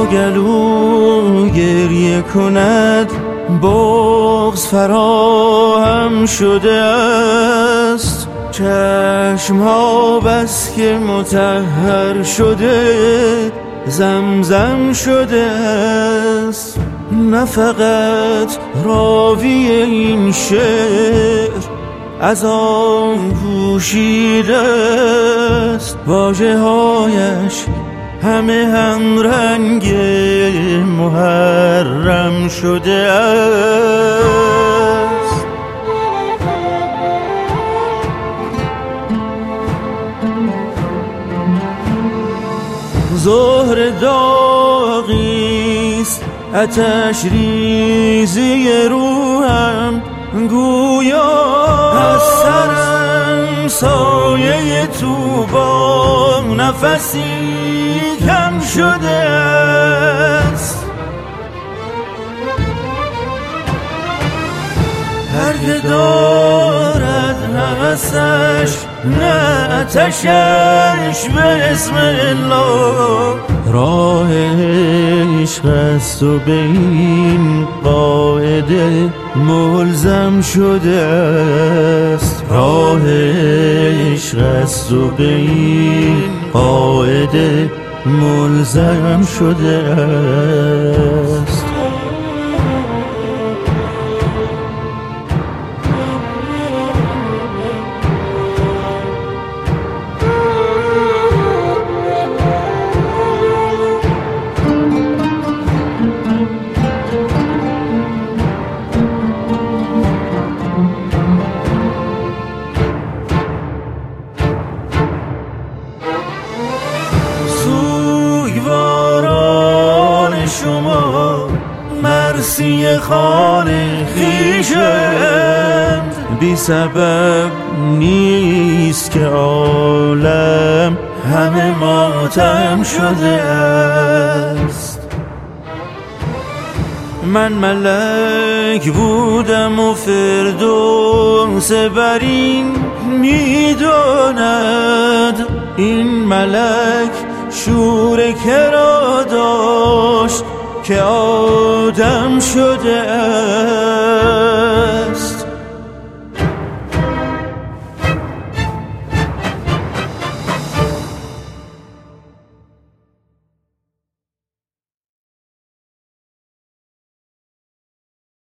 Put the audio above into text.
گلو گریه کند بغض فراهم شده است. چشم‌ها بس که مطهر شده زمزم شده است. نه فقط راوی این شعر از آن پوشیده است، واژه‌هایش همه هم رنگ محرم شده است. زهر داغیست آتش ریزی روحم، گویا از سرم سایه طوبا نفسی کم شده است. هر که دارد نفسش نه آتشش به اسم الله، راه عشق است و به این قاعده ملزم شده است. راه عشق است و به این قاعده ملزم شده است. شما مرسی خانه خویشند، بی سبب نیست که عالم همه ماتم شده است. من ملک بودم و فردوس برین میداند، این ملک شور کرا داشت که آدم شده است.